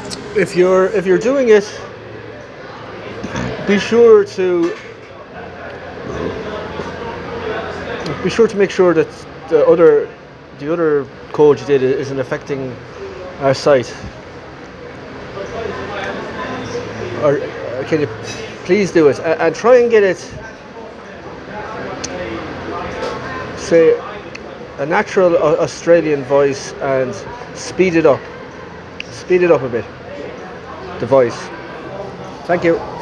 If you're doing it, be sure to make sure that the other code you did isn't affecting our site. Or can you please do it and try and get it, say, a natural Australian voice and speed it up a bit. The voice. Thank you.